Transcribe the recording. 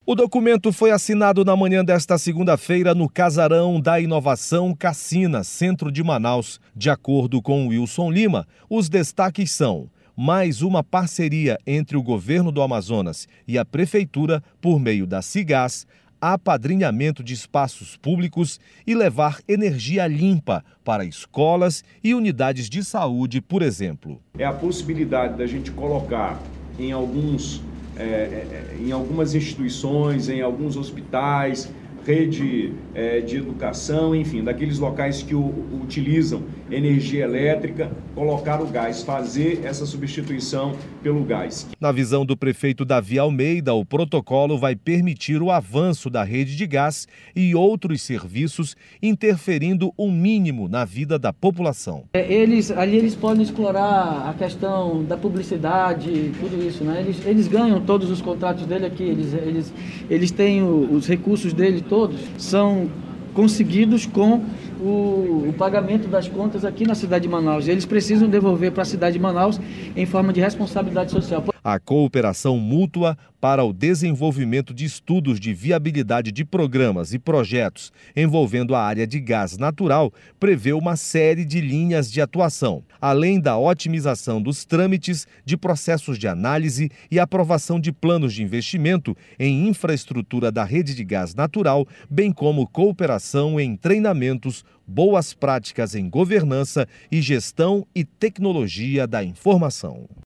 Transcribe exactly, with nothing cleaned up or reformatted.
O documento foi assinado na manhã desta segunda-feira no Casarão da Inovação Cassina, centro de Manaus. De acordo com Wilson Lima, os destaques são: mais uma parceria entre o governo do Amazonas e a prefeitura por meio da Cigás, apadrinhamento de espaços públicos e levar energia limpa para escolas e unidades de saúde, por exemplo. É a possibilidade da gente colocar em alguns É, em algumas instituições, em alguns hospitais, rede é, de educação, enfim, daqueles locais que o, utilizam energia elétrica, colocar o gás, fazer essa substituição pelo gás. Na visão do prefeito Davi Almeida, o protocolo vai permitir o avanço da rede de gás e outros serviços, interferindo o mínimo na vida da população. Eles, ali eles podem explorar a questão da publicidade, tudo isso, né? Eles, eles ganham todos os contratos dele aqui, eles, eles, eles têm o, os recursos dele todos, são conseguidos com o, o pagamento das contas aqui na cidade de Manaus. Eles precisam devolver para a cidade de Manaus em forma de responsabilidade social. A cooperação mútua para o desenvolvimento de estudos de viabilidade de programas e projetos envolvendo a área de gás natural prevê uma série de linhas de atuação, além da otimização dos trâmites de processos de análise e aprovação de planos de investimento em infraestrutura da rede de gás natural, bem como cooperação em treinamentos, boas práticas em governança e gestão e tecnologia da informação.